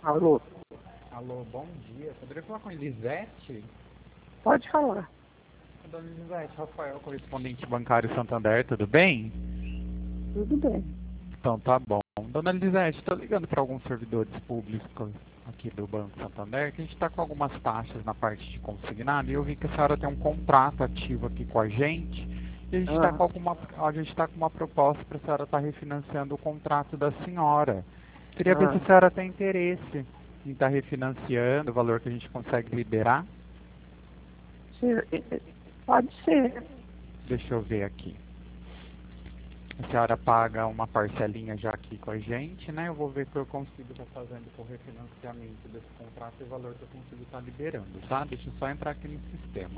Alô? Alô, bom dia. Poderia falar com a Elisete? Pode falar. Dona Elisete, Rafael, correspondente bancário Santander, tudo bem? Tudo bem. Então tá bom. Dona Elisete, estou ligando para alguns servidores públicos aqui do Banco Santander, que a gente está com algumas taxas na parte de consignado, e eu vi que a senhora tem um contrato ativo aqui com a gente, e a gente está com uma proposta para a senhora estar refinanciando o contrato da senhora. Queria ver se a senhora tem interesse em estar refinanciando, o valor que a gente consegue liberar. Pode ser. Deixa eu ver aqui. A senhora paga uma parcelinha já aqui com a gente, né? Eu vou ver o que eu consigo estar fazendo com o refinanciamento desse contrato e o valor que eu consigo estar liberando, tá? Deixa eu só entrar aqui no sistema.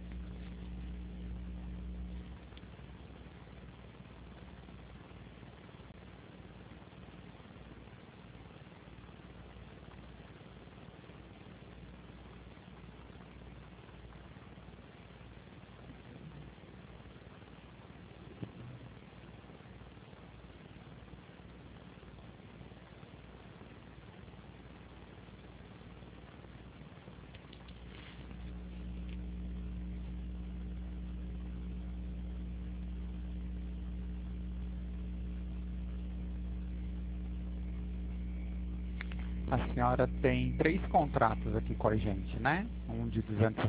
A senhora tem 3 contratos aqui com a gente, né? Um de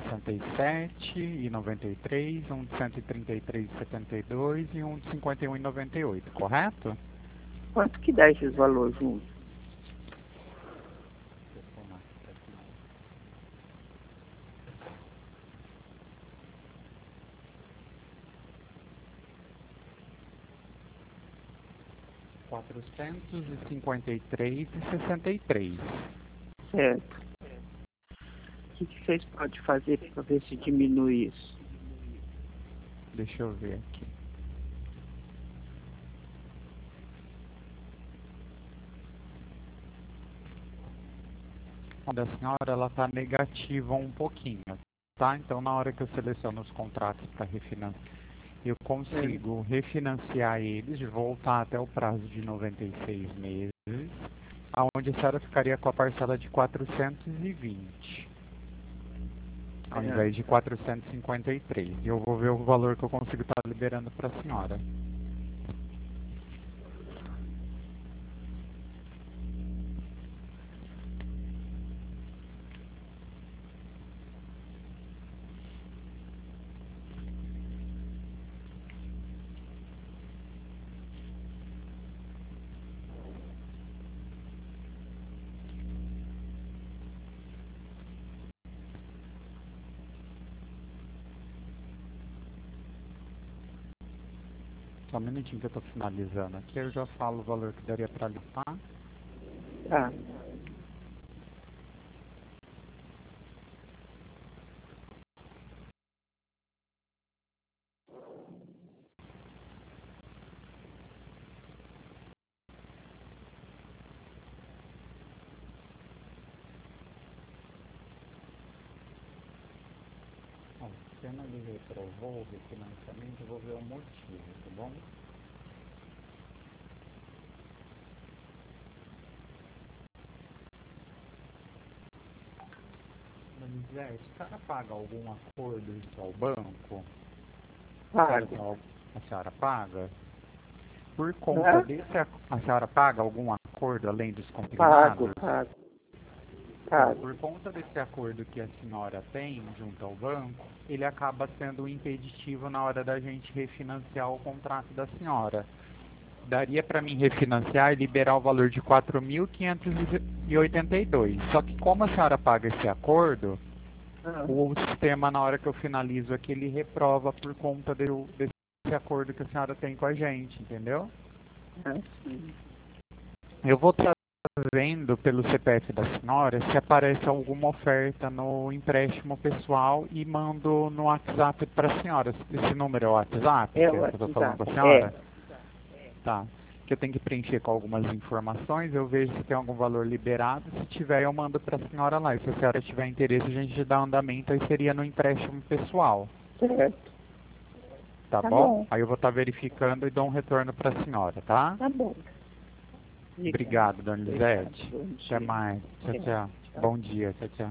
267,93, um de 133,72 e um de 51,98, correto? Quanto que dá esses valores juntos? R$ 453,63. Certo. O que vocês podem fazer para ver se diminui isso? Deixa eu ver aqui. A da senhora, ela está negativa um pouquinho, tá? Então, na hora que eu seleciono os contratos para refinanciar, eu consigo refinanciar eles, de voltar até o prazo de 96 meses, aonde a senhora ficaria com a parcela de 420, ao invés de 453. E eu vou ver o valor que eu consigo estar liberando para a senhora. Só um minutinho que eu estou finalizando aqui, eu já falo o valor que daria para limpar. Tá. Se a Analisa reprovou o refinanciamento, eu vou ver o motivo, tá bom? Zé, se a senhora paga algum acordo isso ao banco? Pago. A senhora paga? Por conta desse a senhora paga algum acordo além dos consignados? Pago. Então, por conta desse acordo que a senhora tem junto ao banco, ele acaba sendo impeditivo na hora da gente refinanciar o contrato da senhora. Daria para mim refinanciar e liberar o valor de 4.582. Só que como a senhora paga esse acordo, o sistema, na hora que eu finalizo aqui, ele reprova por conta desse acordo que a senhora tem com a gente, entendeu? Eu vou estar vendo pelo CPF da senhora se aparece alguma oferta no empréstimo pessoal e mando no WhatsApp para a senhora. Esse número é o WhatsApp? É o que eu estou falando com a senhora? Tá. Que eu tenho que preencher com algumas informações, eu vejo se tem algum valor liberado, se tiver eu mando para a senhora lá. E se a senhora tiver interesse, a gente dá andamento, aí seria no empréstimo pessoal. Certo. Tá bom? Aí eu vou estar verificando e dou um retorno para a senhora, tá? Tá bom. Obrigado, dona Obrigado. Lisete. Bom Até dia. mais. Tchau, É, tchau. tchau. Bom dia. Tchau, tchau.